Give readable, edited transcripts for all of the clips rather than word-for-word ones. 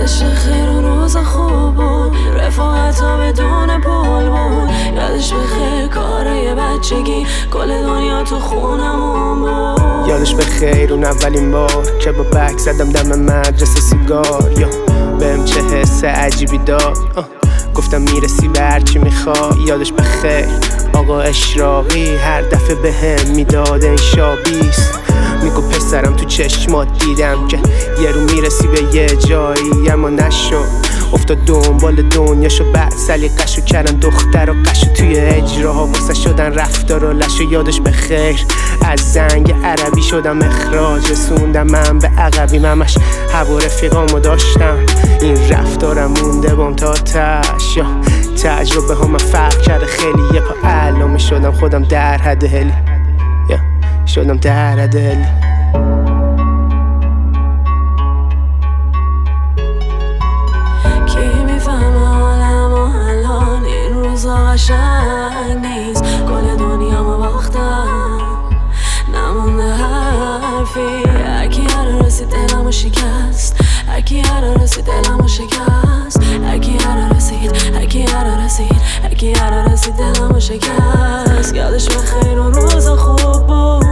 یادش بخیر اون روز خوب بود، رفاقت ها بدون پول بود. یادش بخیر کارای بچگی، کل دنیا تو خونمون بود. یادش بخیر اون اولین بار که با بک زدم دم مدرسه سیگار، یا بهم چه حس عجیبی داد، گفتم میرسی به هرچی میخوای. یادش بخیر آقا اشراقی هر دفعه بهم میداد انشابیست، میگو پسرم تو چشمات دیدم که یه رو میرسی به یه جایی، اما نشد. افتاد دنبال دنیاشو بعد سلیقه‌شو کردن دختر و قشو توی اجراها واسه شدن رفتار و لشو. یادش بخیر از زنگ عربی شدم اخراج، رسوندم من به عقبیم، همش هوا رفیقامو داشتم. این رفتارم مونده بام تا تش، یا تجربه ها من فرق کرده خیلی. یه پا علامه شدم خودم در حد هلی، یا شدم در حد هلی. قشنگ نیست، کل دنیا ما باختم، نمونده حرفی. هرکی هر رسید دلمو شکست، هرکی هر رسید دلمو شکست، هرکی هر رسید، هرکی هر رسید، هرکی هر رسید دلمو شکست. یادش بخیر اون روز خوب بود.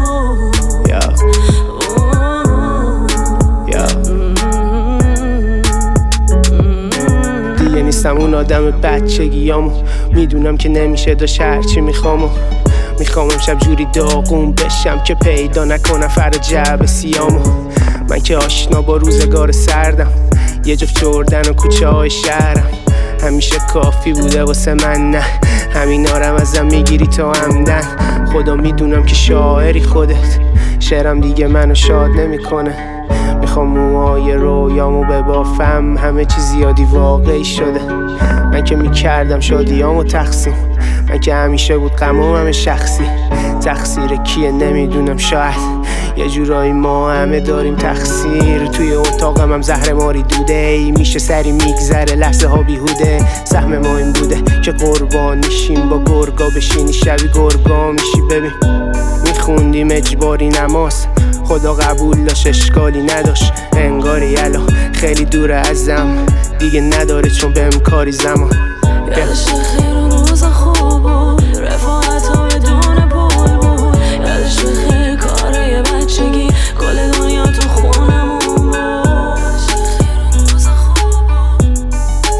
دیگه نیستم اون آدم بچگیامو، میدونم که نمیشه داشت هرچی میخوام امشب جوری داغون بشم که پیدا نکنم فردا جعب سیامو. من که آشنا با روزگار سردم، یه جفت جردن و کوچه های شهرم همیشه کافی بوده واسه من. نه همینارم ازم میگیری تا همدن، خدا میدونم که شاعری خودت، شعرم دیگه منو شاد نمیکنه. میخوام موهای رویامو ببافم، همه چی زیادی واقعی شده. من که میکردم شادیامو تقسیم، من که همیشه بود غمم همه شخصی. تقصیر کیه نمیدونم، شاید یه جورایی ما همه داریم تقصیر. توی اتاقم هم زهر ماری دوده ای، میشه سری میگذره لحظه ها بیهوده. سهم ما این بوده که قربان میشیم با گرگا بشینی شبی گرگا میشی. ببین میخوندیم اجباری نماز، خدا قبول داشت اشکالی نداشت، انگاری الان خیلی دوره ازم دیگه نداره چون بهم کاری زمان. یادش بخیر اون روز خوب بود، رفاقت ها بدون پول بود. یادش بخیر کارای بچگی، کل دنیا تو خونمون بود. یادش بخیر اون روز خوب بود،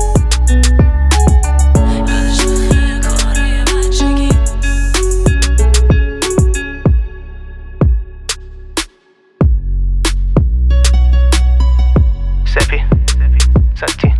یادش بخیر کارای بچگی. سپی ساتی